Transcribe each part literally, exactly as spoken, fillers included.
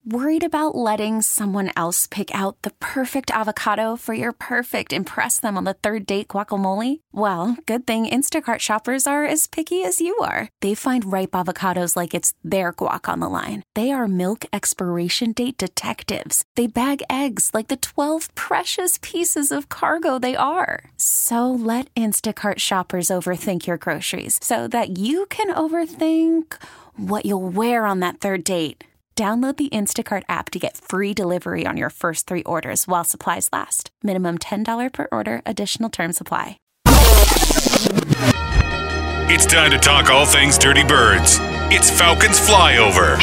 Worried about letting someone else pick out the perfect avocado for your perfect impress them on the third date guacamole? Well, good thing Instacart shoppers are as picky as you are. They find ripe avocados like it's their guac on the line. They are milk expiration date detectives. They bag eggs like the twelve precious pieces of cargo they are. So let Instacart shoppers overthink your groceries so that you can overthink what you'll wear on that third date. Download the Instacart app to get free delivery on your first three orders while supplies last. Minimum ten dollars per order. Additional terms apply. It's time to talk all things Dirty Birds. It's Falcons Flyover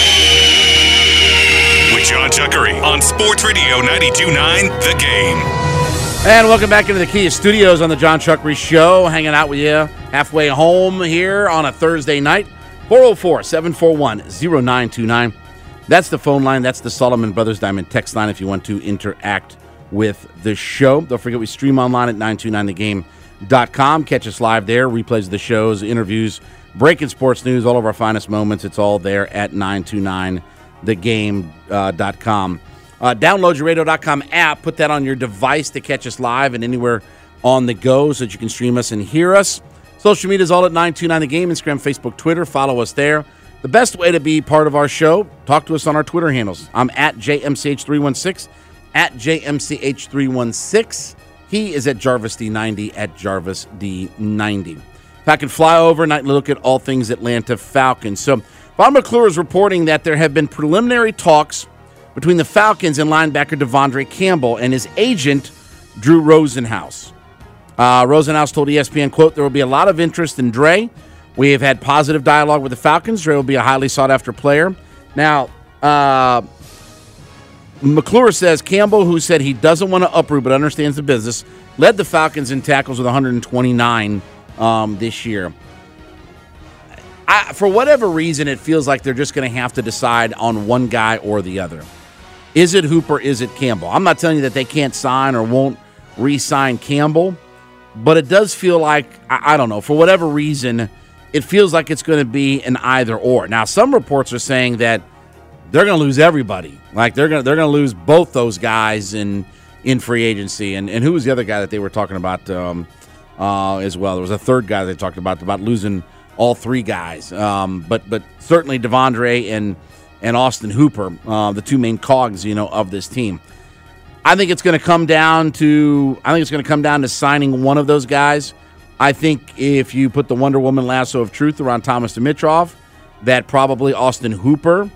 with John Chuckery on Sports Radio ninety-two point nine The Game. And welcome back into the Kia Studios on the John Chuckery Show. Hanging out with you halfway home here on a Thursday night. four oh four, seven four one, oh nine two nine. That's the phone line. That's the Solomon Brothers Diamond text line if you want to interact with the show. Don't forget we stream online at nine two nine the game dot com. Catch us live there. Replays of the shows, interviews, breaking sports news, all of our finest moments. It's all there at nine two nine the game dot com. Uh, download your radio dot com app. Put that on your device to catch us live and anywhere on the go so that you can stream us and hear us. Social media is all at nine two nine the game. Instagram, Facebook, Twitter. Follow us there. The best way to be part of our show, talk to us on our Twitter handles. I'm at J M C H three one six, at J M C H three one six. He is at Jarvis D ninety, at Jarvis D ninety. Falcon Flyover, nightly look at all things Atlanta Falcons. So, Von McClure is reporting that there have been preliminary talks between the Falcons and linebacker Devondre Campbell and his agent, Drew Rosenhaus. Uh, Rosenhaus told E S P N, quote, there will be a lot of interest in Dre. We have had positive dialogue with the Falcons. Dre will be a highly sought-after player. Now, uh, McClure says Campbell, who said he doesn't want to uproot but understands the business, led the Falcons in tackles with one hundred twenty-nine um, this year. I, for whatever reason, it feels like they're just going to have to decide on one guy or the other. Is it Hooper? Is it Campbell? I'm not telling you that they can't sign or won't re-sign Campbell, but it does feel like, I, I don't know, for whatever reason, it feels like it's going to be an either or. Now, some reports are saying that they're going to lose everybody. Like they're going to they're going to lose both those guys in in free agency. And and who was the other guy that they were talking about um, uh, as well? There was a third guy they talked about about losing all three guys. Um, but but certainly Devondre and and Austin Hooper, uh, the two main cogs, you know, of this team. I think it's going to come down to I think it's going to come down to signing one of those guys. I think if you put the Wonder Woman lasso of truth around Thomas Dimitroff, that probably Austin Hooper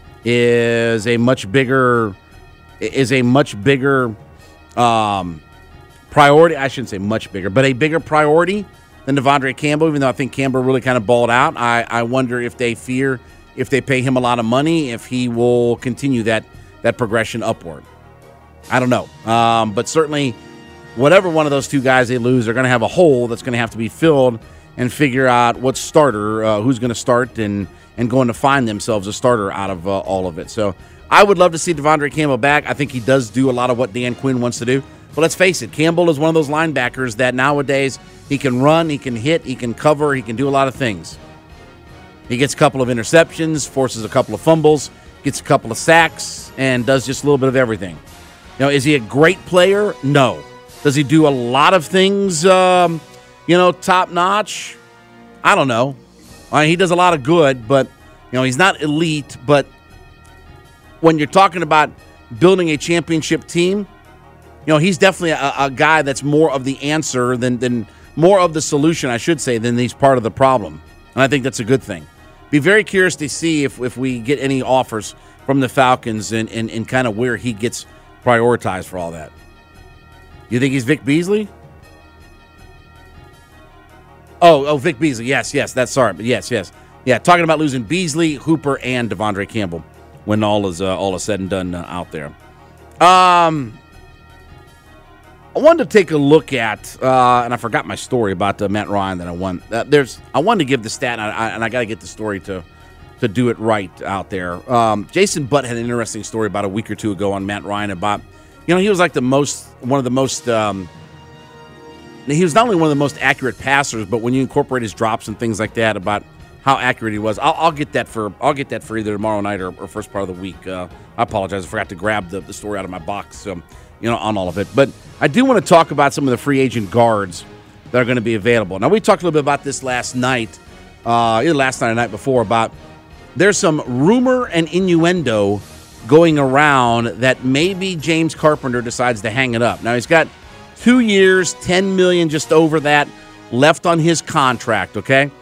is a much bigger is a much bigger um, priority. I shouldn't say much bigger, but a bigger priority than Devondre Campbell. Even though I think Campbell really kind of balled out, I, I wonder if they fear if they pay him a lot of money, if he will continue that that progression upward. I don't know, um, but certainly. Whatever one of those two guys they lose, they're going to have a hole that's going to have to be filled and figure out what starter, uh, who's going to start and, and going to find themselves a starter out of uh, all of it. So I would love to see Devondre Campbell back. I think he does do a lot of what Dan Quinn wants to do. But let's face it, Campbell is one of those linebackers that nowadays he can run, he can hit, he can cover, he can do a lot of things. He gets a couple of interceptions, forces a couple of fumbles, gets a couple of sacks, and does just a little bit of everything. Now, is he a great player? No. Does he do a lot of things, um, you know, top-notch? I don't know. I mean, he does a lot of good, but, you know, he's not elite. But when you're talking about building a championship team, you know, he's definitely a, a guy that's more of the answer than, than more of the solution, I should say, than he's part of the problem. And I think that's a good thing. Be very curious to see if, if we get any offers from the Falcons and, and, and kind of where he gets prioritized for all that. You think he's Vic Beasley? Oh, oh, Vic Beasley. Yes, yes. That's sorry, but yes, yes, yeah. Talking about losing Beasley, Hooper, and Devondre Campbell when all is uh, all is said and done uh, out there. Um, I wanted to take a look at, uh, and I forgot my story about uh, Matt Ryan that I won. Uh, there's, I wanted to give the stat, and I, and I got to get the story to to do it right out there. Um, Jason Butt had an interesting story about a week or two ago on Matt Ryan about. You know, he was like the most, one of the most, um, he was not only one of the most accurate passers, but when you incorporate his drops and things like that, about how accurate he was. I'll, I'll get that for I'll get that for either tomorrow night or, or first part of the week. Uh, I apologize, I forgot to grab the, the story out of my box, um, you know, on all of it. But I do want to talk about some of the free agent guards that are going to be available. Now, we talked a little bit about this last night, uh, either last night or the night before, about there's some rumor and innuendo going around that maybe James Carpenter decides to hang it up. Now, he's got two years, ten million dollars, just over that, left on his contract, okay?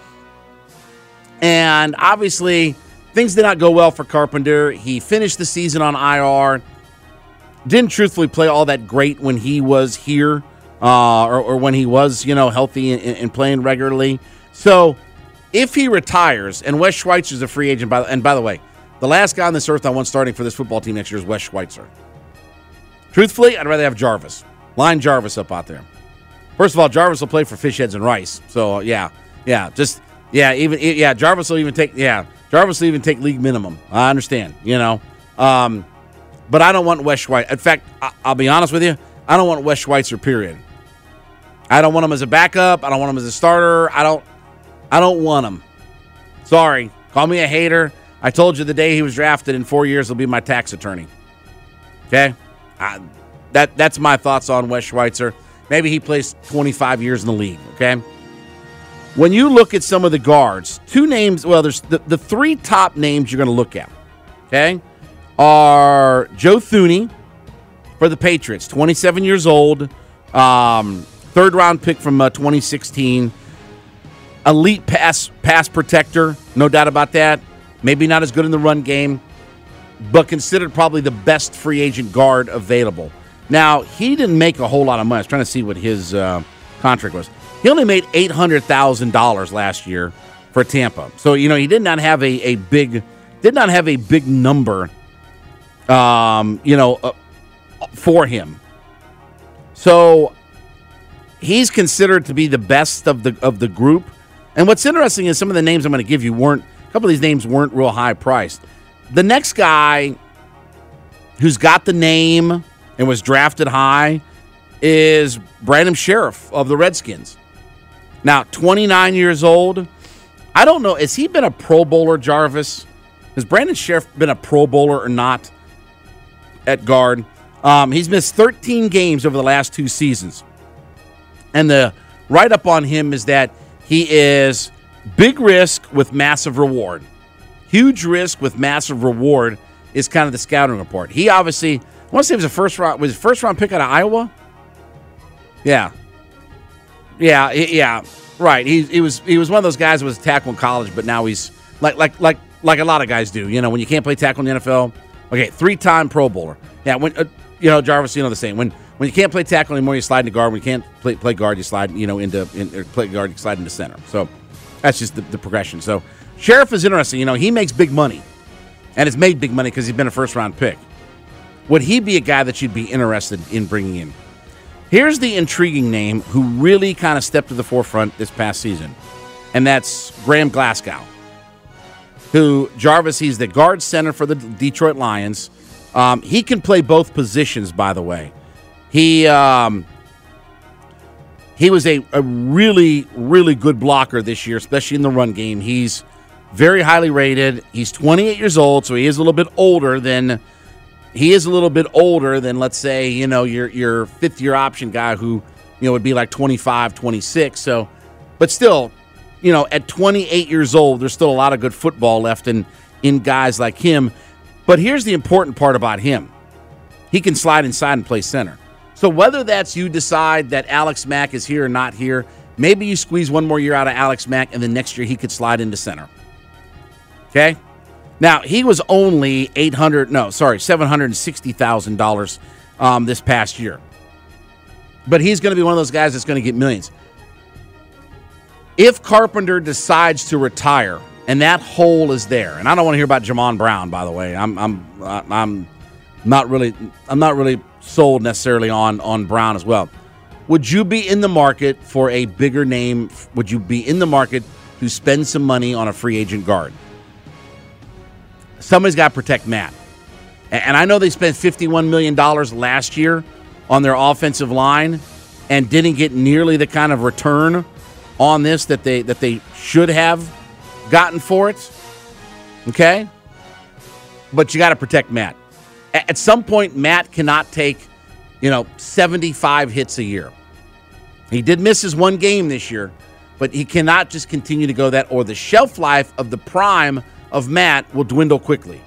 And obviously, things did not go well for Carpenter. He finished the season on I R. Didn't truthfully play all that great when he was here, uh, or, or when he was, you know, healthy and, and playing regularly. So, if he retires, and Wes Schweitzer's a free agent, by, and by the way, the last guy on this earth I want starting for this football team next year is Wes Schweitzer. Truthfully, I'd rather have Jarvis. Line Jarvis up out there. First of all, Jarvis will play for fish heads and rice. So, yeah, yeah, just... Yeah, even yeah, Jarvis will even take yeah, Jarvis will even take league minimum. I understand, you know, um, but I don't want Wes Schweitzer. In fact, I, I'll be honest with you, I don't want Wes Schweitzer. Period. I don't want him as a backup. I don't want him as a starter. I don't. I don't want him. Sorry, call me a hater. I told you the day he was drafted, in four years he'll be my tax attorney. Okay, I, that that's my thoughts on Wes Schweitzer. Maybe he plays twenty-five years in the league. Okay. When you look at some of the guards, two names, well, there's the, the three top names you're going to look at, okay, are Joe Thuney for the Patriots, twenty-seven years old, um, third-round pick from uh, twenty sixteen, elite pass pass protector, no doubt about that. Maybe not as good in the run game, but considered probably the best free agent guard available. Now, he didn't make a whole lot of money. I was trying to see what his uh, contract was. He only made eight hundred thousand dollars last year for Tampa. So, you know, he did not have a, a big did not have a big number, um, you know, uh, for him. So, he's considered to be the best of the of the group. And what's interesting is some of the names I'm going to give you weren't, a couple of these names weren't real high priced. The next guy who's got the name and was drafted high is Brandon Sheriff of the Redskins. Now, twenty-nine years old. I don't know. Has he been a Pro Bowler, Jarvis? Has Brandon Sheriff been a Pro Bowler or not at guard? Um, he's missed thirteen games over the last two seasons. And the write-up on him is that he is big risk with massive reward. Huge risk with massive reward is kind of the scouting report. He obviously, I want to say it was a first round, was a first round pick out of Iowa? Yeah. Yeah, yeah, right. He he was he was one of those guys who was a tackle in college, but now he's like like like like a lot of guys do. You know, when you can't play tackle in the N F L. Okay, three-time Pro Bowler. Yeah, when uh, you know Jarvis, you know the same. When when you can't play tackle anymore, you slide into guard. When you can't play play guard, you slide you know into in, or play guard, you slide into center. So that's just the, the progression. So Sheriff is interesting. You know, he makes big money, and has made big money because he's been a first-round pick. Would he be a guy that you'd be interested in bringing in? Here's the intriguing name who really kind of stepped to the forefront this past season, and that's Graham Glasgow, who, Jarvis, he's the guard center for the Detroit Lions. Um, he can play both positions, by the way. He um, he was a, a really, really good blocker this year, especially in the run game. He's very highly rated. He's twenty-eight years old, so he is a little bit older than... He is a little bit older than, let's say, you know, your your fifth-year option guy who, you know, would be like twenty-five, twenty-six. So, but still, you know, at twenty-eight years old, there's still a lot of good football left in, in guys like him. But here's the important part about him. He can slide inside and play center. So whether that's you decide that Alex Mack is here or not here, maybe you squeeze one more year out of Alex Mack, and then next year he could slide into center. Okay? Now, he was only eight hundred, no, sorry, seven hundred sixty thousand dollars um, this past year. But he's going to be one of those guys that's going to get millions. If Carpenter decides to retire and that hole is there, and I don't want to hear about Jamon Brown, by the way. I'm I'm I'm not really I'm not really sold necessarily on on Brown as well. Would you be in the market for a bigger name? Would you be in the market to spend some money on a free agent guard? Somebody's got to protect Matt. And I know they spent fifty-one million dollars last year on their offensive line and didn't get nearly the kind of return on this that they that they should have. gotten for it. Okay? But you got to protect Matt. At some point, Matt cannot take, you know, seventy-five hits a year. He did miss his one game this year, but he cannot just continue to go that, or the shelf life of the prime of Matt will dwindle quickly.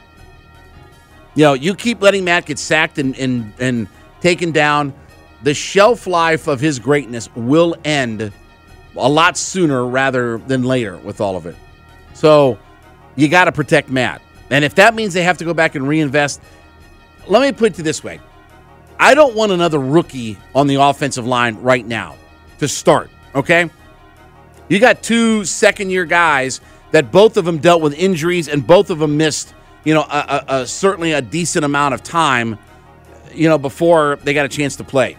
You know, you keep letting Matt get sacked and, and, and taken down, the shelf life of his greatness will end a lot sooner rather than later with all of it. So you got to protect Matt. And if that means they have to go back and reinvest, let me put it this way. I don't want another rookie on the offensive line right now to start, okay? You got two second-year guys that both of them dealt with injuries and both of them missed, you know, a, a, a, certainly a decent amount of time, you know, before they got a chance to play.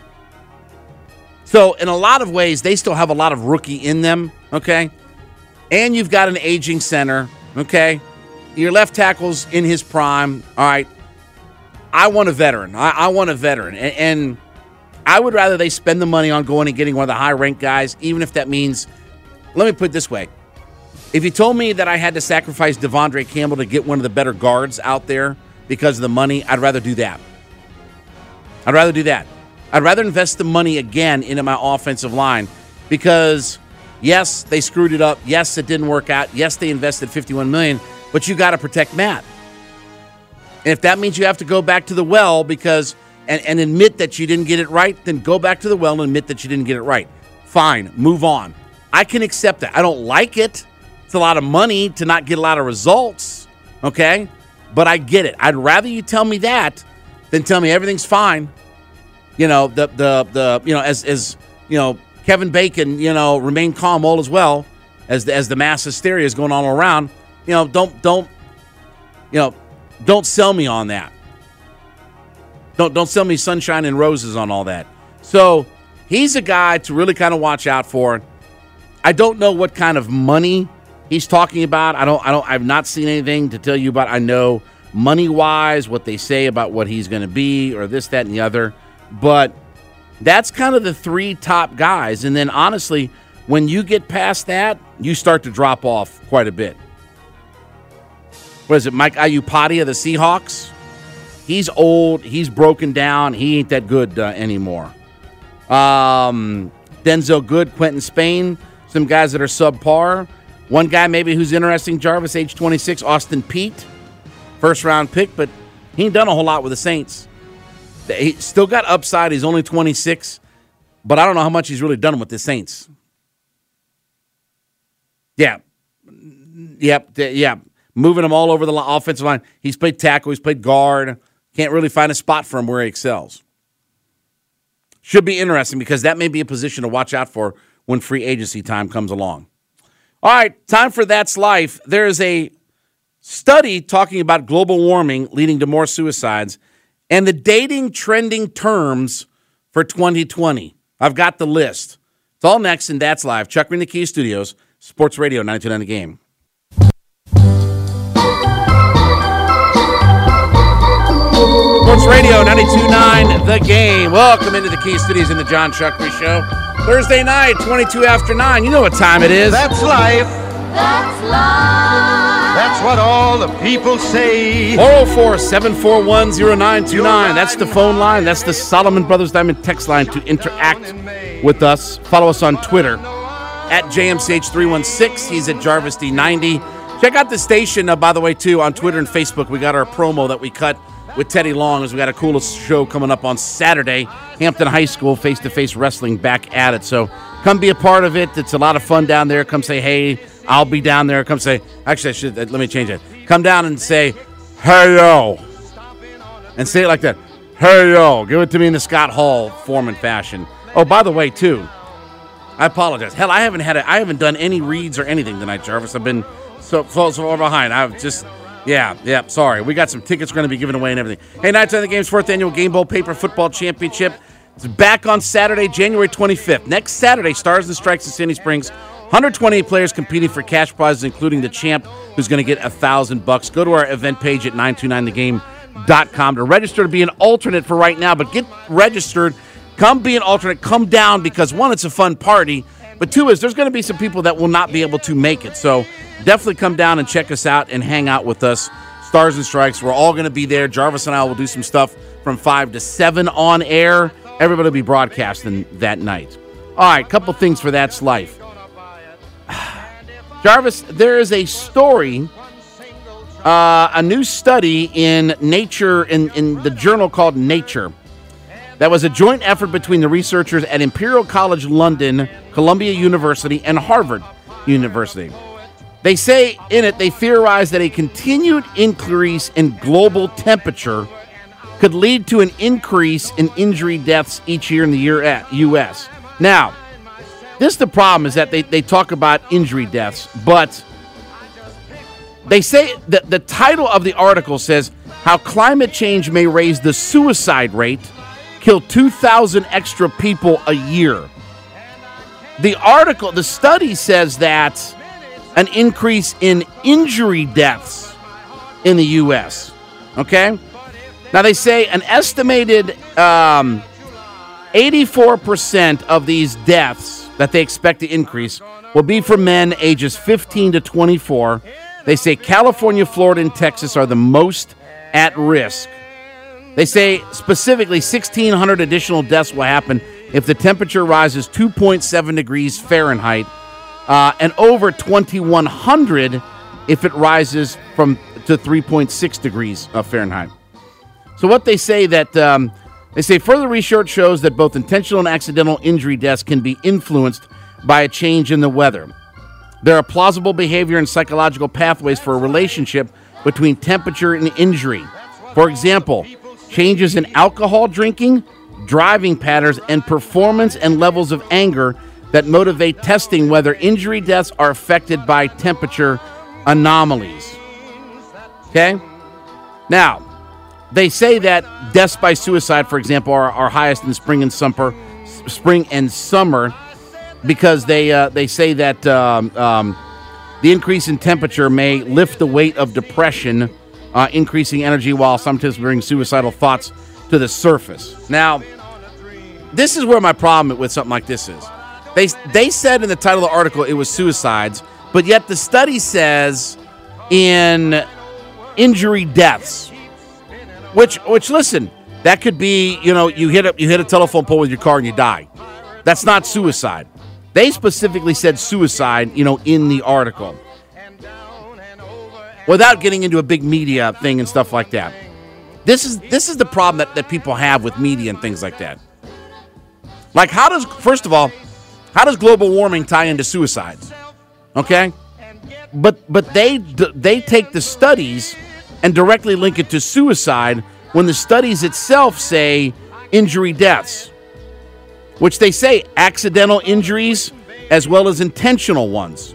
So in a lot of ways, they still have a lot of rookie in them, okay? And you've got an aging center, okay? Your left tackle's in his prime, all right? I want a veteran. I, I want a veteran. And, and I would rather they spend the money on going and getting one of the high-ranked guys, even if that means, let me put it this way. If you told me that I had to sacrifice Devondre Campbell to get one of the better guards out there because of the money, I'd rather do that. I'd rather do that. I'd rather invest the money again into my offensive line because, yes, they screwed it up. Yes, it didn't work out. Yes, they invested fifty-one million dollars, but you got to protect Matt. And if that means you have to go back to the well because and, and admit that you didn't get it right, then go back to the well and admit that you didn't get it right. Fine, move on. I can accept that. I don't like it. It's a lot of money to not get a lot of results, okay? But I get it. I'd rather you tell me that than tell me everything's fine. You know, the the the you know, as as you know, Kevin Bacon, you know, remain calm all as well as the, as the mass hysteria is going on all around. You know, don't don't you know, don't sell me on that. Don't don't sell me sunshine and roses on all that. So he's a guy to really kind of watch out for. I don't know what kind of money he's talking about. I don't I don't I've not seen anything to tell you about. I know money-wise what they say about what he's going to be or this, that, and the other. But that's kind of the three top guys. And then honestly, when you get past that, you start to drop off quite a bit. What is it, Mike Iupati of the Seahawks? He's old. He's broken down. He ain't that good uh, anymore. Um, Denzel Good, Quentin Spain, some guys that are subpar. One guy maybe who's interesting, Jarvis, age twenty-six, Austin Peete, first-round pick, but he ain't done a whole lot with the Saints. He still got upside. He's only twenty-six, but I don't know how much he's really done with the Saints. Yeah. Yep, yeah. Moving him all over the offensive line. He's played tackle. He's played guard. Can't really find a spot for him where he excels. Should be interesting because that may be a position to watch out for when free agency time comes along. All right, time for That's Life. There is a study talking about global warming leading to more suicides and the dating trending terms for twenty twenty. I've got the list. It's all next in That's Live. Chuck Green, the Key Studios, Sports Radio ninety-two point nine The Game. Sports Radio ninety-two point nine The Game. Welcome into the Key Studios in the John Chuckery Show. Thursday night, twenty-two after nine. You know what time it is. That's life. That's life. That's what all the people say. four oh four, seven four one, oh nine two nine. That's the phone line. That's the Solomon Brothers Diamond text line to interact with us. Follow us on Twitter at J M C H three one six. He's at Jarvis D ninety. Check out the station, uh, by the way, too, on Twitter and Facebook. We got our promo that we cut with Teddy Long as we got a cool show coming up on Saturday. Hampton High School face-to-face wrestling back at it. So come be a part of it. It's a lot of fun down there. Come say, hey, I'll be down there. Come say, actually, I should, let me change it. Come down and say, hey, yo. And say it like that. Hey, yo. Give it to me in the Scott Hall form and fashion. Oh, by the way, too, I apologize. Hell, I haven't had a, I haven't done any reads or anything tonight, Jarvis. I've been so, so, so far behind. I've just... Yeah, yeah, sorry. We got some tickets we're going to be giving away and everything. Hey, Nights on the Game's fourth annual Game Bowl Paper Football Championship. It's back on Saturday, January twenty-fifth. Next Saturday, Stars and Strikes in Sandy Springs. one hundred twenty-eight players competing for cash prizes, including the champ, who's going to get one thousand bucks. Go to our event page at nine two nine the game dot com to register to be an alternate for right now. But get registered. Come be an alternate. Come down because, one, it's a fun party. But two is there's going to be some people that will not be able to make it. So definitely come down and check us out and hang out with us. Stars and Strikes, we're all going to be there. Jarvis and I will do some stuff from five to seven on air. Everybody will be broadcasting that night. All right, couple things for That's Life. Jarvis, there is a story, uh, a new study in Nature, in, in the journal called Nature, that was a joint effort between the researchers at Imperial College London, Columbia University, and Harvard University. They say in it, they theorize that a continued increase in global temperature could lead to an increase in injury deaths each year in the year at U S. Now, this the problem is that they, they talk about injury deaths, but they say that the title of the article says how climate change may raise the suicide rate, kill two thousand extra people a year. The article, the study says that an increase in injury deaths in the U S. Okay? Now, they say an estimated um, eighty-four percent of these deaths that they expect to increase will be for men ages fifteen to twenty-four. They say California, Florida, and Texas are the most at risk. They say specifically sixteen hundred additional deaths will happen if the temperature rises two point seven degrees Fahrenheit, uh, and over twenty-one hundred if it rises from to three point six degrees uh, Fahrenheit. So what they say that um, they say further research shows that both intentional and accidental injury deaths can be influenced by a change in the weather. There are plausible behavior and psychological pathways for a relationship between temperature and injury. For example, changes in alcohol drinking, driving patterns, and performance and levels of anger that motivate testing whether injury deaths are affected by temperature anomalies. Okay? Now, they say that deaths by suicide, for example, are, are highest in spring and summer, spring and summer, because they uh, they say that um, um, the increase in temperature may lift the weight of depression, uh, increasing energy while sometimes bringing suicidal thoughts to the surface. Now, this is where my problem with something like this is. They they said in the title of the article it was suicides, but yet the study says in injury deaths. Which, which, listen, that could be, you know, you hit a, you hit a telephone pole with your car and you die. That's not suicide. They specifically said suicide, you know, in the article, without getting into a big media thing and stuff like that. This is this is the problem that, that people have with media and things like that. Like, how does, first of all, how does global warming tie into suicides? Okay, but but they they take the studies and directly link it to suicide when the studies itself say injury deaths, which they say accidental injuries as well as intentional ones.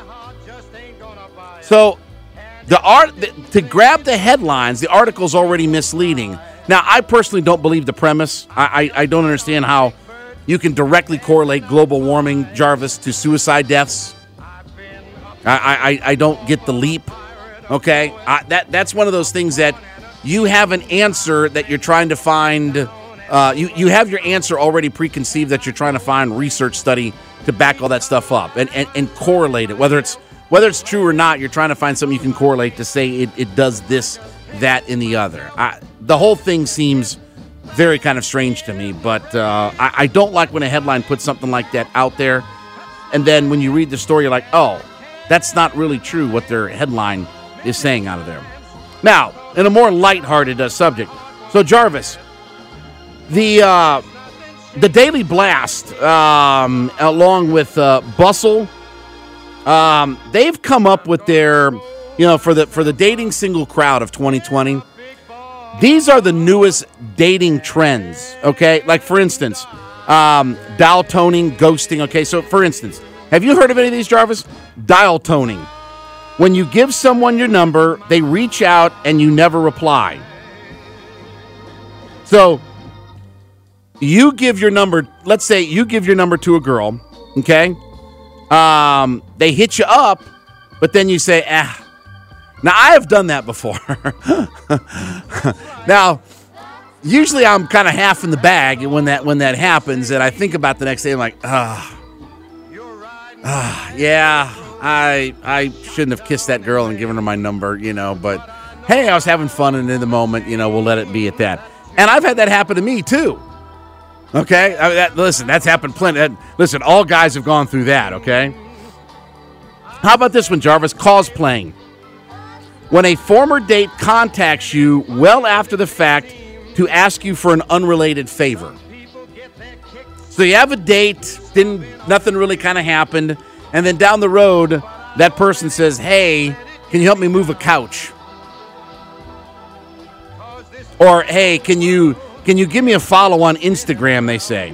So the art to grab the headlines, the article's already misleading. Now, I personally don't believe the premise. I, I, I don't understand how you can directly correlate global warming, Jarvis, to suicide deaths. I, I, I don't get the leap. Okay, uh, that that's one of those things that you have an answer that you're trying to find. Uh, you you have your answer already preconceived that you're trying to find research study to back all that stuff up and, and, and correlate it. Whether it's whether it's true or not, you're trying to find something you can correlate to say it, it does this, that, and the other. I, the whole thing seems very kind of strange to me, but uh, I, I don't like when a headline puts something like that out there, and then when you read the story, you're like, oh, that's not really true what their headline is saying out of there. Now, in a more lighthearted uh, subject, so Jarvis, the uh, the Daily Blast, um, along with uh, Bustle, um, they've come up with their, you know, for the for the dating single crowd of twenty twenty. These are the newest dating trends. Okay, like for instance, um, dial toning, ghosting. Okay, so for instance, have you heard of any of these, Jarvis? Dial toning. When you give someone your number, they reach out and you never reply. So you give your number, let's say you give your number to a girl, okay? Um, they hit you up, but then you say, ah. Now, I have done that before. Now, usually I'm kind of half in the bag when that when that happens, and I think about the next day, I'm like, ah, ah, yeah. I I shouldn't have kissed that girl and given her my number, you know, but hey, I was having fun, and in the moment, you know, we'll let it be at that. And I've had that happen to me, too. Okay? I mean, that, listen, that's happened plenty. That, listen, all guys have gone through that, okay? How about this one, Jarvis? Cosplaying. When a former date contacts you well after the fact to ask you for an unrelated favor. So you have a date, didn't nothing really kind of happened, and then down the road, that person says, hey, can you help me move a couch? Or, hey, can you can you give me a follow on Instagram, they say.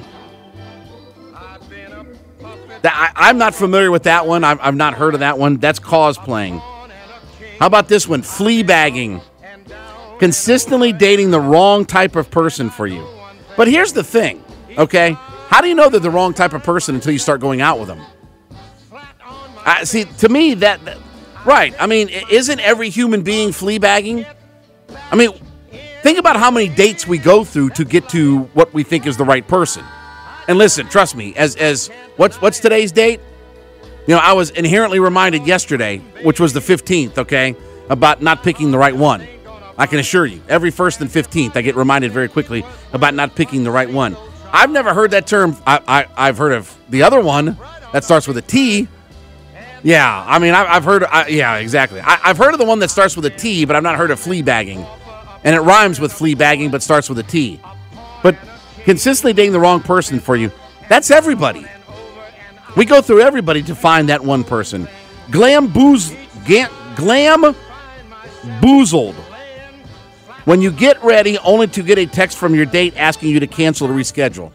I, I'm not familiar with that one. I've, I've not heard of that one. That's cosplaying. How about this one? Fleabagging. Consistently dating the wrong type of person for you. But here's the thing, okay? How do you know they're the wrong type of person until you start going out with them? Uh, see, to me, that, that... Right. I mean, isn't every human being fleabagging? I mean... Think about how many dates we go through to get to what we think is the right person. And listen, trust me, as as what's what's today's date? You know, I was inherently reminded yesterday, which was the fifteenth, okay, about not picking the right one. I can assure you, every first and fifteenth, I get reminded very quickly about not picking the right one. I've never heard that term. I, I, I've heard of the other one that starts with a T. Yeah, I mean, I, I've heard, I, yeah, exactly. I, I've heard of the one that starts with a T, but I've not heard of fleabagging. And it rhymes with fleabagging, but starts with a T. But consistently dating the wrong person for you, that's everybody. We go through everybody to find that one person. Glam booz, glam boozled. When you get ready, only to get a text from your date asking you to cancel or reschedule.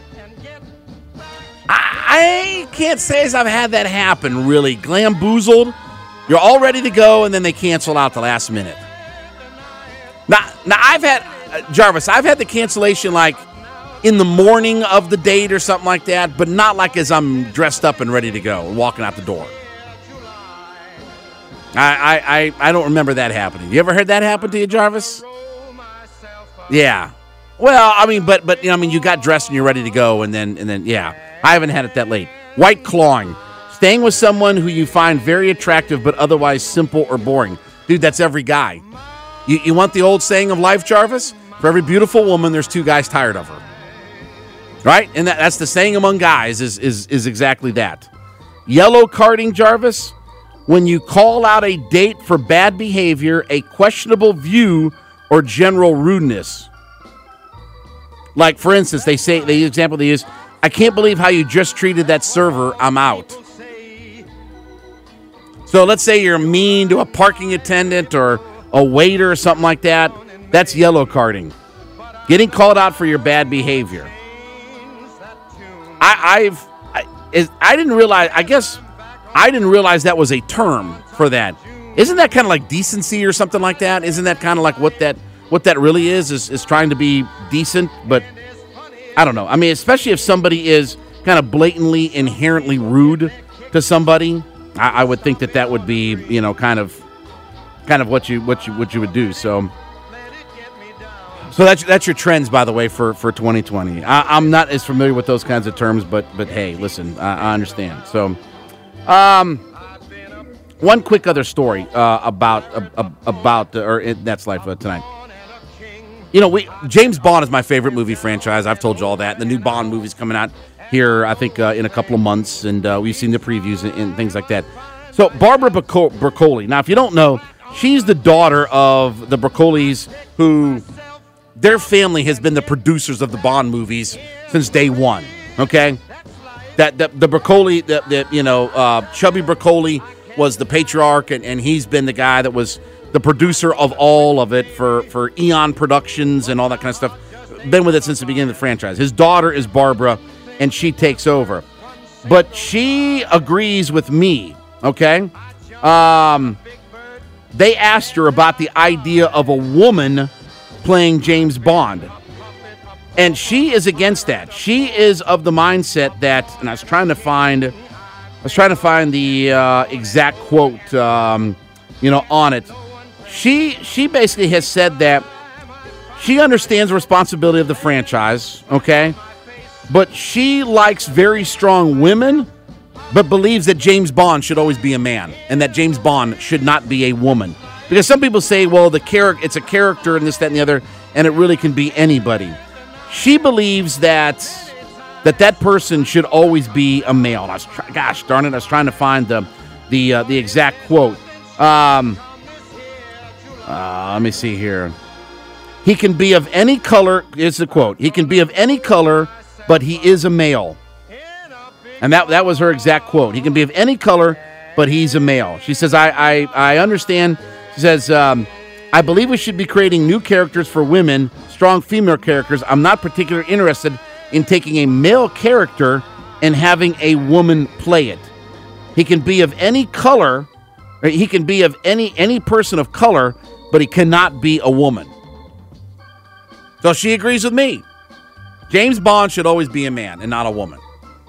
I, I can't say as I've had that happen, really. Glam boozled. You're all ready to go, and then they cancel out the last minute. Now, now I've had, uh, Jarvis, I've had the cancellation like in the morning of the date or something like that, but not like as I'm dressed up and ready to go and walking out the door. I, I, I, I don't remember that happening. You ever heard that happen to you, Jarvis? Yeah. Well, I mean, but, but you know, I mean, you got dressed and you're ready to go, and then, and then, yeah. I haven't had it that late. White clawing. Staying with someone who you find very attractive but otherwise simple or boring. Dude, that's every guy. You, you want the old saying of life, Jarvis? For every beautiful woman, there's two guys tired of her. Right? And that, that's the saying among guys is, is, is exactly that. Yellow carding, Jarvis? When you call out a date for bad behavior, a questionable view, or general rudeness. Like, for instance, they say, the example they use, I can't believe how you just treated that server, I'm out. So let's say you're mean to a parking attendant or a waiter or something like that. That's yellow carding. Getting called out for your bad behavior. I, I've, I, is, I didn't realize, I guess I didn't realize that was a term for that. Isn't that kind of like decency or something like that? Isn't that kind of like what that what that really is, is, is trying to be decent? But I don't know. I mean, especially if somebody is kind of blatantly, inherently rude to somebody, I, I would think that that would be, you know, kind of kind of what you what you what you would do. So So that's that's your trends, by the way, for, for twenty twenty. I, I'm not as familiar with those kinds of terms, but but hey, listen, I, I understand. So, um, one quick other story uh, about uh, about uh, or it, that's life uh, tonight. You know, we James Bond is my favorite movie franchise. I've told you all that. The new Bond movie's coming out here, I think, uh, in a couple of months, and uh, we've seen the previews and, and things like that. So, Barbara Broccoli. Broccoli. Now, if you don't know, she's the daughter of the Broccolis, who their family has been the producers of the Bond movies since day one. Okay, that the, the Broccoli, the, the you know, uh, Chubby Broccoli was the patriarch, and, and he's been the guy that was the producer of all of it for, for Eon Productions and all that kind of stuff. Been with it since the beginning of the franchise. His daughter is Barbara, and she takes over. But she agrees with me, okay? Um, they asked her about the idea of a woman playing James Bond. And she is against that. She is of the mindset that, and I was trying to find, I was trying to find the uh, exact quote, um, you know, on it. She she basically has said that she understands the responsibility of the franchise, okay? But she likes very strong women but believes that James Bond should always be a man and that James Bond should not be a woman. Because some people say, well, the char- it's a character and this, that, and the other, and it really can be anybody. She believes that that, that person should always be a male. And I was try- gosh darn it, I was trying to find the the uh, the exact quote. Um, uh, let me see here. He can be of any color, here's the quote, he can be of any color, but he is a male. And that that was her exact quote. He can be of any color, but he's a male. She says, I, I, I understand. She says, um, I believe we should be creating new characters for women, strong female characters. I'm not particularly interested in taking a male character and having a woman play it. He can be of any color, or he can be of any any person of color, but he cannot be a woman. So she agrees with me. James Bond should always be a man and not a woman.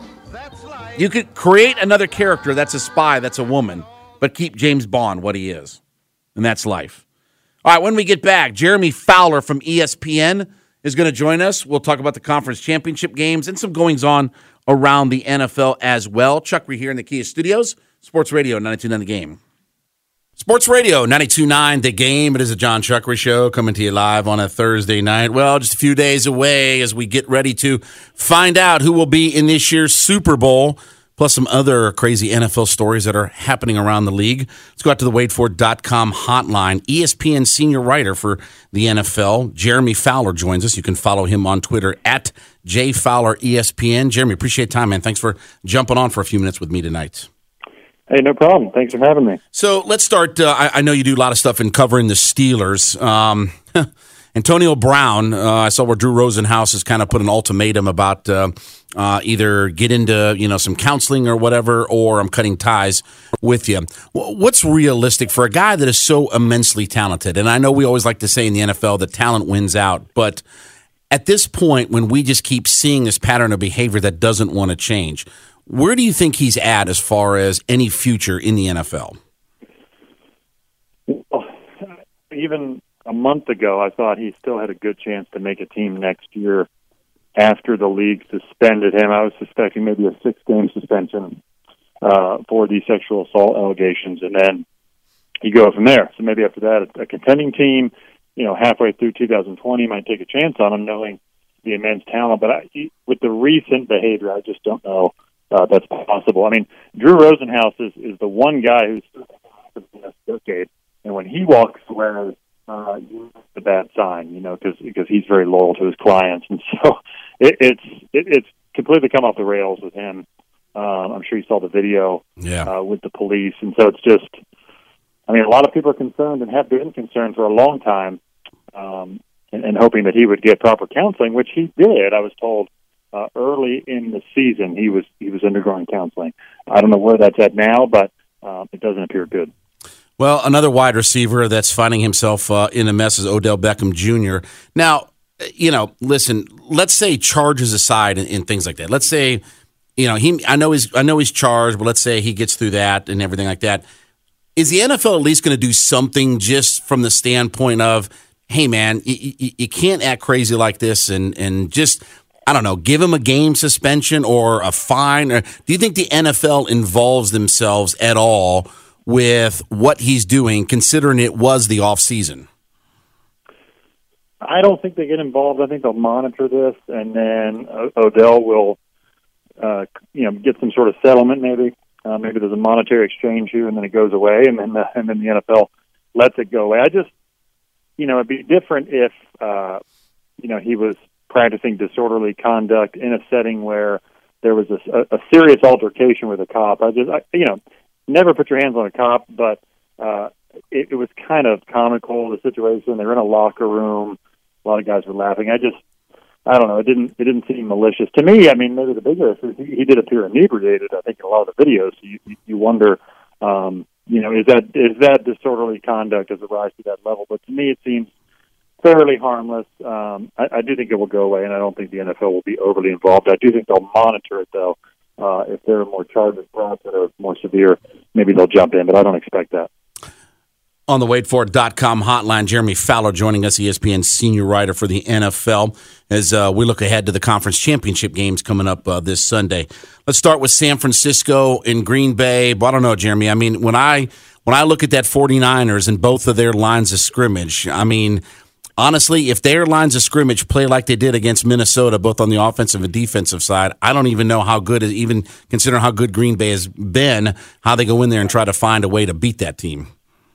You could create another character that's a spy, that's a woman, but keep James Bond what he is. And that's life. All right, when we get back, Jeremy Fowler from E S P N is going to join us. We'll talk about the conference championship games and some goings-on around the N F L as well. Chuck Reed here in the Kia Studios, Sports Radio ninety-two point nine The Game. Sports Radio ninety-two point nine The Game. It is a John Chuck Reed Show coming to you live on a Thursday night. Well, just a few days away as we get ready to find out who will be in this year's Super Bowl, plus some other crazy N F L stories that are happening around the league. Let's go out to the wait for dot com hotline. E S P N senior writer for the N F L, Jeremy Fowler, joins us. You can follow him on Twitter at J Fowler E S P N. Jeremy, appreciate time, man. Thanks for jumping on for a few minutes with me tonight. Hey, no problem. Thanks for having me. So let's start. Uh, I, I know you do a lot of stuff in covering the Steelers. Um, Antonio Brown, uh, I saw where Drew Rosenhaus has kind of put an ultimatum about uh, uh, either get into you know some counseling or whatever, or I'm cutting ties with you. What's realistic for a guy that is so immensely talented? And I know we always like to say in the N F L that talent wins out, but at this point, when we just keep seeing this pattern of behavior that doesn't want to change, where do you think he's at as far as any future in the N F L? Well, even a month ago, I thought he still had a good chance to make a team next year after the league suspended him. I was suspecting maybe a six-game suspension uh, for these sexual assault allegations, and then you go from there. So maybe after that, a contending team, you know, halfway through two thousand twenty might take a chance on him, knowing the immense talent. But I, with the recent behavior, I just don't know Uh, that's possible. I mean, Drew Rosenhaus is, is the one guy who's in this decade, and when he walks away, uh, it's a bad sign, you know, because because he's very loyal to his clients, and so it, it's it, it's completely come off the rails with him. Um, I'm sure you saw the video yeah. uh, with the police, and so it's just, I mean, a lot of people are concerned and have been concerned for a long time, um, and, and hoping that he would get proper counseling, which he did. I was told. Uh, early in the season, he was he was undergoing counseling. I don't know where that's at now, but uh, it doesn't appear good. Well, another wide receiver that's finding himself uh, in a mess is Odell Beckham Junior Now, you know, listen. Let's say charges aside and, and things like that. Let's say, you know, he. I know he's. I know he's charged, but let's say he gets through that and everything like that. Is the N F L at least going to do something just from the standpoint of, hey, man, you, you, you can't act crazy like this, and and just. I don't know, give him a game suspension or a fine? Or do you think the N F L involves themselves at all with what he's doing, considering it was the off season? I don't think they get involved. I think they'll monitor this, and then Odell will, uh, you know, get some sort of settlement. Maybe, uh, maybe there's a monetary exchange here, and then it goes away, and then the, and then the N F L lets it go away. I just, you know, it'd be different if, uh, you know, he was practicing disorderly conduct in a setting where there was a, a serious altercation with a cop. I just, I, you know, never put your hands on a cop, but uh, it, it was kind of comical, the situation. They were in a locker room. A lot of guys were laughing. I just, I don't know. It didn't, it didn't seem malicious to me. I mean, maybe the bigger issue is he, he did appear inebriated, I think, in a lot of the videos. So you, you wonder, um, you know, is that is that disorderly conduct as it rise to that level? But to me, it seems fairly harmless. Um, I, I do think it will go away, and I don't think the N F L will be overly involved. I do think they'll monitor it, though. Uh, if there are more charges brought that are more severe, maybe they'll jump in, but I don't expect that. On the wait for it dot com hotline, Jeremy Fowler joining us, E S P N senior writer for the N F L, as uh, we look ahead to the conference championship games coming up uh, this Sunday. Let's start with San Francisco and Green Bay. But I don't know, Jeremy. I mean, when I when I look at that 49ers and both of their lines of scrimmage, I mean, honestly, if their lines of scrimmage play like they did against Minnesota, both on the offensive and defensive side, I don't even know how good, even considering how good Green Bay has been, how they go in there and try to find a way to beat that team.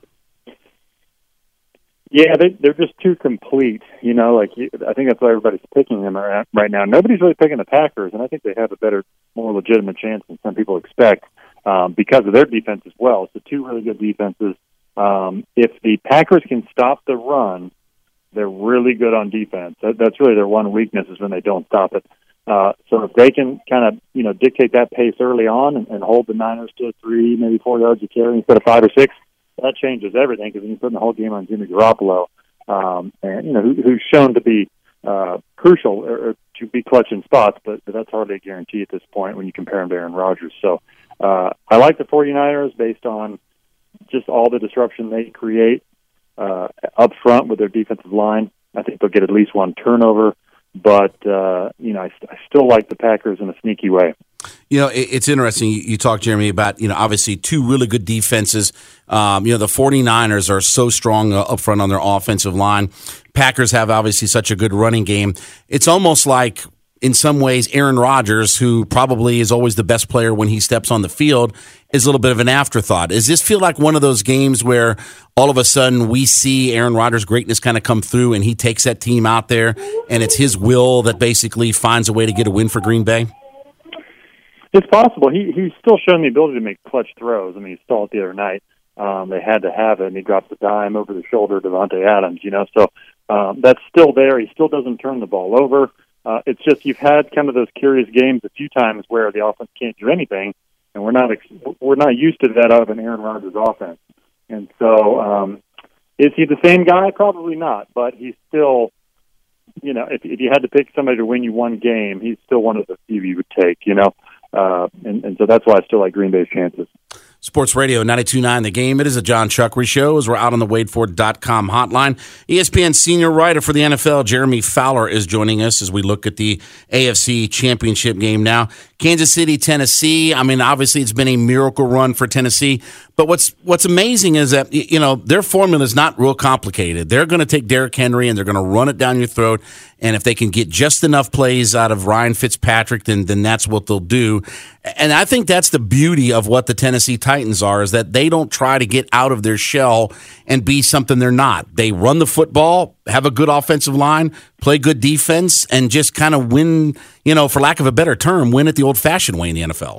Yeah, they, they're just too complete. You know, like you, I think that's why everybody's picking them right now. Nobody's really picking the Packers, and I think they have a better, more legitimate chance than some people expect um, because of their defense as well. So two really good defenses. Um, if the Packers can stop the run, they're really good on defense. That, that's really their one weakness is when they don't stop it. Uh, so if they can kind of, you know, dictate that pace early on and, and hold the Niners to three, maybe four yards of carry instead of five or six, that changes everything because you're putting the whole game on Jimmy Garoppolo, um, and you know who, who's shown to be uh, crucial or, or to be clutch in spots, but, but that's hardly a guarantee at this point when you compare him to Aaron Rodgers. So uh, I like the 49ers based on just all the disruption they create uh, up front with their defensive line. I think they'll get at least one turnover, but uh, you know I, I still like the Packers in a sneaky way. You know, it's interesting. You talk, Jeremy, about, you know, obviously two really good defenses. Um, you know, the 49ers are so strong uh, up front on their offensive line. Packers have obviously such a good running game. It's almost like, in some ways, Aaron Rodgers, who probably is always the best player when he steps on the field, is a little bit of an afterthought. Does this feel like one of those games where all of a sudden we see Aaron Rodgers' greatness kind of come through and he takes that team out there and it's his will that basically finds a way to get a win for Green Bay? It's possible. He he's still shown the ability to make clutch throws. I mean, he stalled the other night. Um, they had to have it, and he dropped the dime over the shoulder to Devontae Adams, you know. So um, that's still there. He still doesn't turn the ball over. Uh, it's just you've had kind of those curious games a few times where the offense can't do anything, and we're not ex- we're not used to that out of an Aaron Rodgers offense. And so um, is he the same guy? Probably not, but he's still, you know, if, if you had to pick somebody to win you one game, he's still one of the few you would take, you know. Uh, and, and so that's why I still like Green Bay's chances. Sports Radio ninety-two point nine The Game. It is a John Chuckery show as we're out on the wait for it dot com hotline. E S P N senior writer for the N F L, Jeremy Fowler, is joining us as we look at the A F C Championship game now. Kansas City, Tennessee. I mean, obviously it's been a miracle run for Tennessee. But what's what's amazing is that, you know, their formula is not real complicated. They're going to take Derrick Henry and they're going to run it down your throat. And if they can get just enough plays out of Ryan Fitzpatrick, then then that's what they'll do. And I think that's the beauty of what the Tennessee Titans are, is that they don't try to get out of their shell and be something they're not. They run the football, have a good offensive line, play good defense, and just kind of win, you know, for lack of a better term, win it the old-fashioned way in the N F L.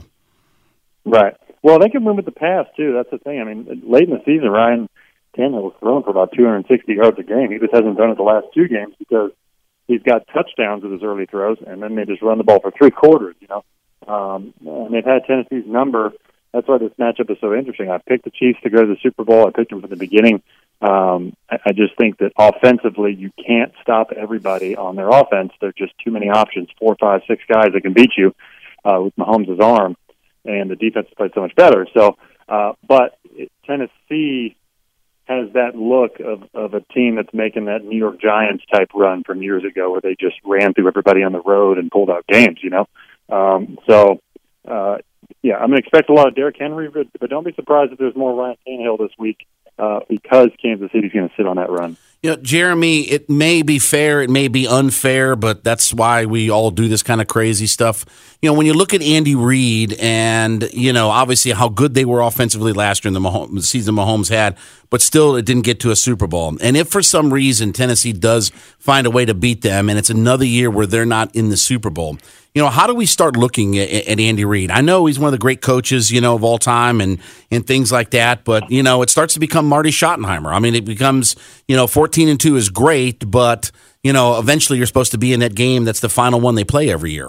Right. Well, they can win with the pass, too. That's the thing. I mean, late in the season, Ryan Tannehill was throwing for about two hundred sixty yards a game. He just hasn't done it the last two games because he's got touchdowns with his early throws, and then they just run the ball for three quarters, you know. Um, and they've had Tennessee's number. That's why this matchup is so interesting. I picked the Chiefs to go to the Super Bowl. I picked them from the beginning. Um, I, I just think that offensively, you can't stop everybody on their offense. There are just too many options, four, five, six guys that can beat you uh, with Mahomes' arm, and the defense played so much better. So, uh, but it, Tennessee has that look of, of a team that's making that New York Giants type run from years ago where they just ran through everybody on the road and pulled out games, you know. Um, so, uh, yeah, I'm going to expect a lot of Derrick Henry, but, but don't be surprised if there's more Ryan Tannehill this week uh, because Kansas City's going to sit on that run. You know, Jeremy, it may be fair, it may be unfair, but that's why we all do this kind of crazy stuff. You know, when you look at Andy Reid and, you know, obviously how good they were offensively last year in the, Mahomes, the season Mahomes had, but still it didn't get to a Super Bowl. And if for some reason Tennessee does find a way to beat them and it's another year where they're not in the Super Bowl, you know, how do we start looking at, at Andy Reid? I know he's one of the great coaches, you know, of all time and, and things like that, but, you know, it starts to become Marty Schottenheimer. I mean, it becomes, you know, fourteen and two is great, but, you know, eventually you're supposed to be in that game that's the final one they play every year.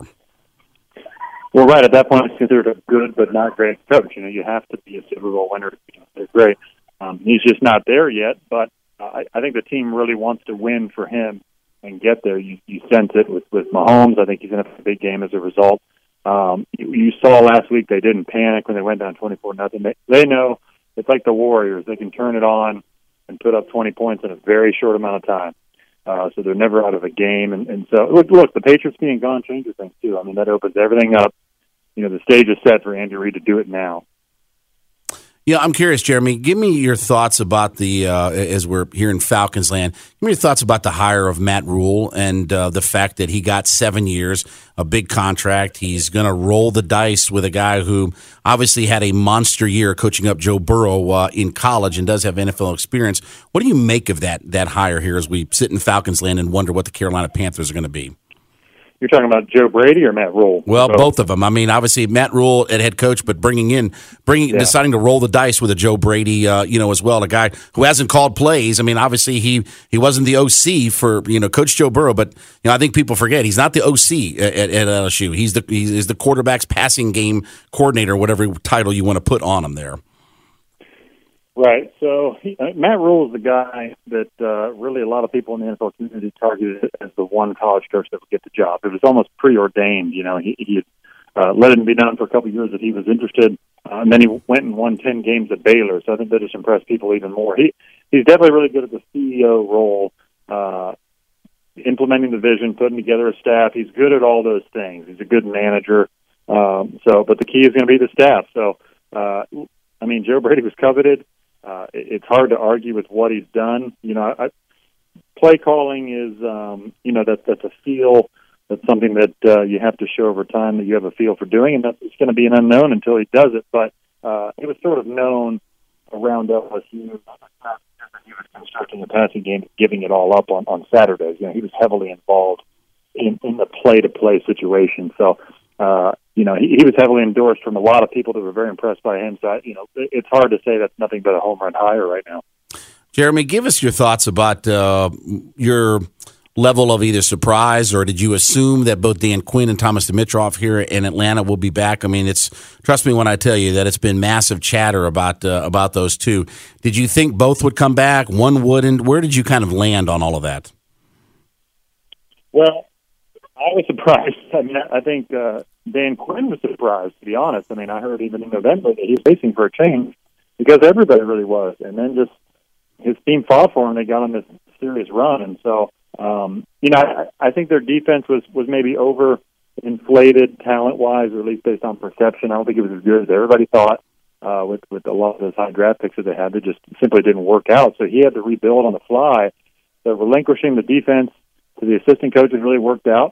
Well, right, at that point, it's considered a good but not great coach. You know, you have to be a Super Bowl winner to be considered great. Um, he's just not there yet, but uh, I, I think the team really wants to win for him and get there. You, you sense it with, with Mahomes. I think he's going to have a big game as a result. Um, you, you saw last week they didn't panic when they went down twenty-four nothing. They, they know it's like the Warriors. They can turn it on and put up twenty points in a very short amount of time. Uh, so they're never out of a game. And, and so, look, look, the Patriots being gone changes things, too. I mean, that opens everything up. You know, the stage is set for Andy Reid to do it now. Yeah, I'm curious, Jeremy. Give me your thoughts about the, uh, as we're here in Falcons land, give me your thoughts about the hire of Matt Rule and uh, the fact that he got seven years, a big contract. He's going to roll the dice with a guy who obviously had a monster year coaching up Joe Burrow uh, in college and does have N F L experience. What do you make of that that hire here as we sit in Falcons land and wonder what the Carolina Panthers are going to be? You're talking about Joe Brady or Matt Rule? Well, both. both of them. I mean, obviously Matt Rule at head coach, but bringing in, bringing, yeah. deciding to roll the dice with a Joe Brady, uh, you know, as well, a guy who hasn't called plays. I mean, obviously he he wasn't the O C for you know Coach Joe Burrow, but you know I think people forget he's not the O C at, at, at L S U. He's the he's the quarterback's passing game coordinator, whatever title you want to put on him there. Right. So he, uh, Matt Rule is the guy that uh, really a lot of people in the N F L community targeted as the one college coach that would get the job. It was almost preordained. You know, he, he uh, let it be known for a couple of years that he was interested, uh, and then he went and won ten games at Baylor. So I think that just impressed people even more. He he's definitely really good at the C E O role, uh, implementing the vision, putting together a staff. He's good at all those things. He's a good manager. Um, so, but the key is going to be the staff. So, uh, I mean, Joe Brady was coveted. Uh, it's hard to argue with what he's done. You know, I, play calling is, um, you know, that that's a feel. That's something that uh, you have to show over time that you have a feel for doing, and that's it's going to be an unknown until he does it. But uh, it was sort of known around L S U that he was constructing a passing game, giving it all up on, on Saturdays. You know, he was heavily involved in, in the play-to-play situation. So, uh, you know, he, he was heavily endorsed from a lot of people that were very impressed by him. So, you know, it, it's hard to say that's nothing but a home run hire right now. Jeremy, give us your thoughts about uh, your level of either surprise, or did you assume that both Dan Quinn and Thomas Dimitroff here in Atlanta will be back? I mean, it's trust me when I tell you that it's been massive chatter about uh, about those two. Did you think both would come back? One wouldn't? Where did you kind of land on all of that? Well, I was surprised. I mean, I think uh, Dan Quinn was surprised, to be honest. I mean, I heard even in November that he was facing for a change because everybody really was. And then just his team fought for him. They got on this serious run. And so, um, you know, I, I think their defense was, was maybe over-inflated talent-wise, or at least based on perception. I don't think it was as good as everybody thought uh, with, with a lot of those high draft picks that they had. They just simply didn't work out. So he had to rebuild on the fly. So relinquishing the defense to the assistant coaches really worked out.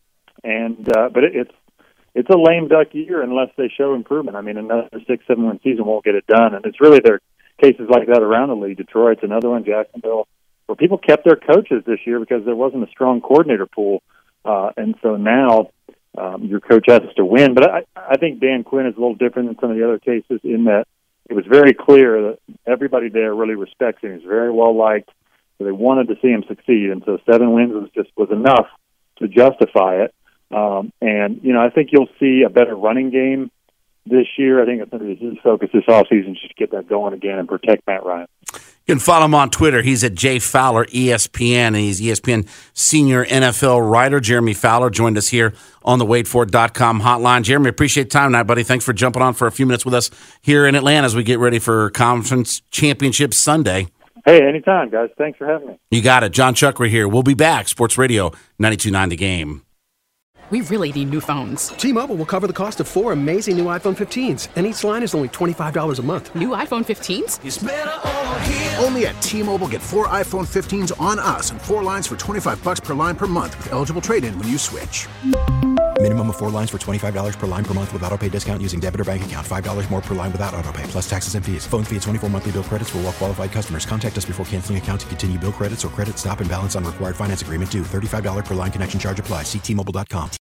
And uh, but it, it's it's a lame duck year unless they show improvement. I mean, another six, seven win season won't get it done, and it's really their cases like that around the league. Detroit's another one, Jacksonville, where people kept their coaches this year because there wasn't a strong coordinator pool, uh, and so now um, your coach has to win. But I, I think Dan Quinn is a little different than some of the other cases in that it was very clear that everybody there really respects him. He's very well liked, so they wanted to see him succeed, and so seven wins was just was enough to justify it. Um, and, you know, I think you'll see a better running game this year. I think it's going to be his focus this offseason, just to get that going again and protect Matt Ryan. You can follow him on Twitter. He's at Jay Fowler, E S P N, and he's E S P N senior N F L writer. Jeremy Fowler joined us here on the wait for it dot com hotline. Jeremy, appreciate the time tonight, buddy. Thanks for jumping on for a few minutes with us here in Atlanta as we get ready for Conference Championship Sunday. Hey, anytime, guys. Thanks for having me. You got it. John Chuck right here. We'll be back. Sports Radio ninety-two point nine The Game. We really need new phones. T-Mobile will cover the cost of four amazing new iPhone fifteens, and each line is only twenty-five dollars a month. New iPhone fifteens? It's better over here. Only at T-Mobile, get four iPhone fifteens on us and four lines for twenty-five dollars per line per month with eligible trade-in when you switch. Minimum of four lines for twenty-five dollars per line per month with autopay discount using debit or bank account. five dollars more per line without autopay, plus taxes and fees. Phone fee at twenty-four monthly bill credits for well-qualified customers. Contact us before canceling account to continue bill credits or credit stop and balance on required finance agreement due. thirty-five dollars per line connection charge applies. See T Mobile dot com.